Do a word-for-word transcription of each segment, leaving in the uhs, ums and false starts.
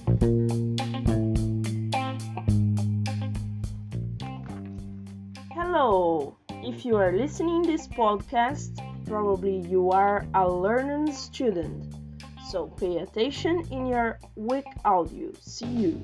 Hello! If you are listening this podcast, probably you are a learning student. So pay attention in your week audio. See you!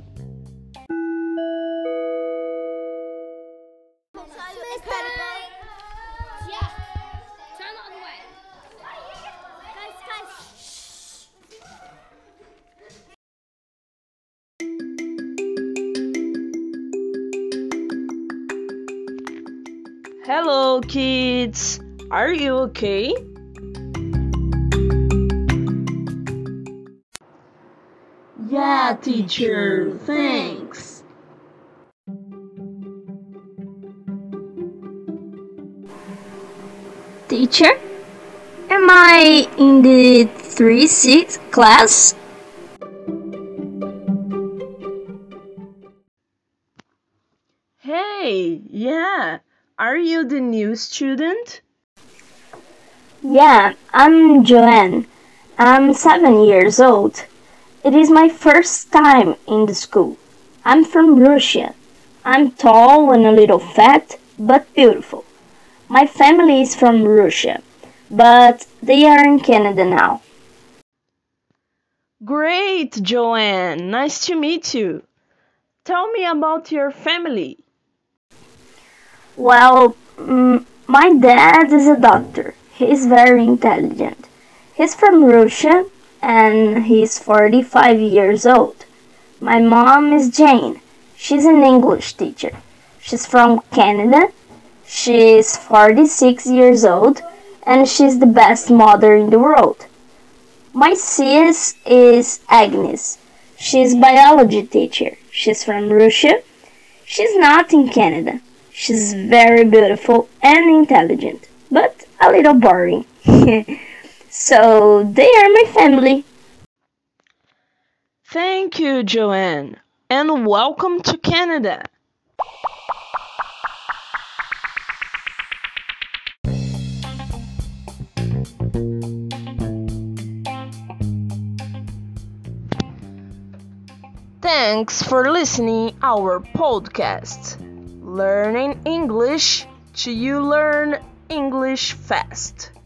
Hello, kids! Are you okay? Yeah, teacher, thanks. Teacher, am I in the three six class? Hey, yeah, are you the new student? Yeah, I'm Joanne. I'm seven years old. It is my first time in the school. I'm from Russia. I'm tall and a little fat, but beautiful. My family is from Russia, but they are in Canada now. Great, Joanne. Nice to meet you. Tell me about your family. Well, mm, my dad is a doctor. He's very intelligent. He's from Russia and he's forty-five years old. My mom is Jane. She's an English teacher. She's from Canada. She's forty-six years old and she's the best mother in the world. My sis is Agnes. She's biology teacher. She's from Russia. She's not in Canada. She's very beautiful and intelligent, but a little boring. So they are my family. Thank you, Joanne, and welcome to Canada. Thanks for listening our podcast. Learning English till you learn English fast.